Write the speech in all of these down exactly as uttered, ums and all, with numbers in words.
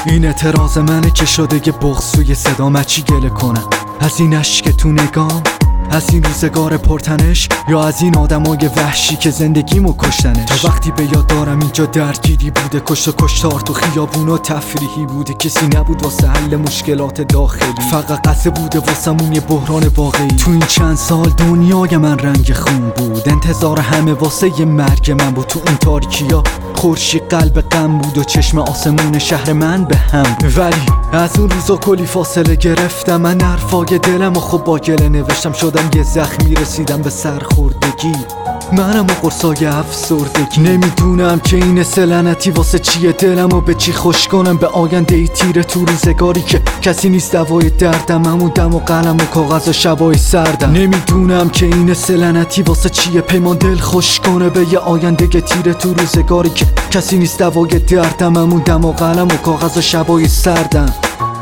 این اعتراض منه که شده یه بغض توی صدام. چی گله کنم از این عشق تو نگام، از این روزگار پرتنش، یا از این آدمای وحشی که زندگیمو کشتنش؟ تا وقتی به یاد دارم اینجا درگیری بوده، کشت و کشتار تو خیابون و تفریحی بوده. کسی نبود واسه حل مشکلات داخلی، فقط قصه بوده واسمون یه بحران واقعی. تو این چند سال دنیای من رنگ خون بود، انتظار همه واسه یه مرگ من بود. تو این تاریکیا خورشید قلب غم بود و چشم آسمون شهر من به هم بود. ولی از اون روزا کلی فاصله گرفتم، من حرفای دلم و خب با گله نوشتم. شدم یه زخمی، رسیدم به سرخوردگی، منم و قرصای افسردگی. نمیدونم که این لعنتی واسه چیه، دلمو به چی خوش کنم؟ به آینده ای تیره تو روزگاری که کسی نیست دوای دردم، همون دم و قلم و کاغذ و شبای سردم. نمیدونم که این لعنتی واسه چیه، پیمان دل خوش کنه به یه آینده تیره تو روزگاری که کسی نیست دوای دردم، همون دم و قلم و کاغذ و شبای سردم.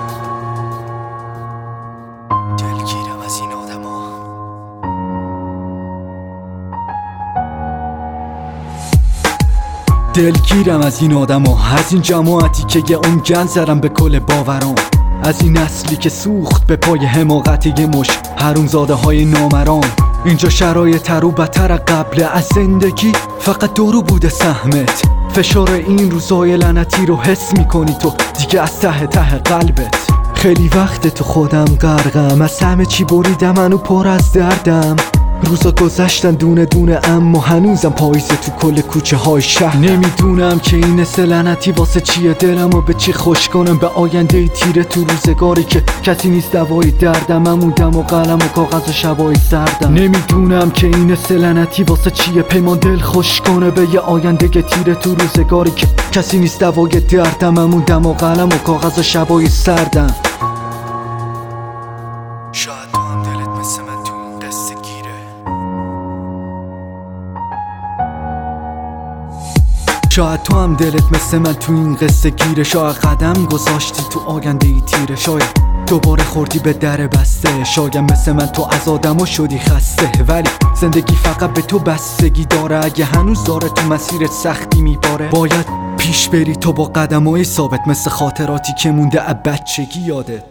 دلگیرم از این آدما، دلگیرم از این آدما، از این جماعتی که یه اون گند زدم به کل باورام، از این نسلی که سوخت به پای حماقت یه مش حرومزاده های نامران. اینجا شرایط تر و بدتر قبل از زندگی، فقط دورو بوده سهمت. فشار این روزای لعنتی رو حس میکنی تو دیگه از ته ته قلبت. خیلی وقت تو خودم غرقم، از همه چی بریدم، منو پر از دردم. روزا گذشتن دونه دونه اما هنوزم پاییزه تو کل کوچه های شهر. نمیدونم که این لعنتی واسه چیه، دلمو به چی خوش کنم؟ به آینده تیره تو روزگاری که کسی نیست دوای دردم، همون دم و قلم و کاغذ و شبای سردم. نمیدونم که این لعنتی واسه چیه، پیمان دل خوش کنه به یه آینده تیره تو روزگاری که کسی نیست دوای دردم، همون دم و قلم و کاغذ و شبای سردم. شاید تو هم دلت مثل من تو این قصه گیره، شاید تو هم دلت مثل من تو این قصه گیره. شاید قدم گذاشتی تو آینده ای تیره، شاید دوباره خوردی به در بسته. شاید مثل من تو از آدم شدی خسته، ولی زندگی فقط به تو بستگی داره. اگه هنوز داره تو مسیرت سختی میباره، باید پیش بری تو با قدمای ثابت، مثل خاطراتی که مونده از بچگی یادت.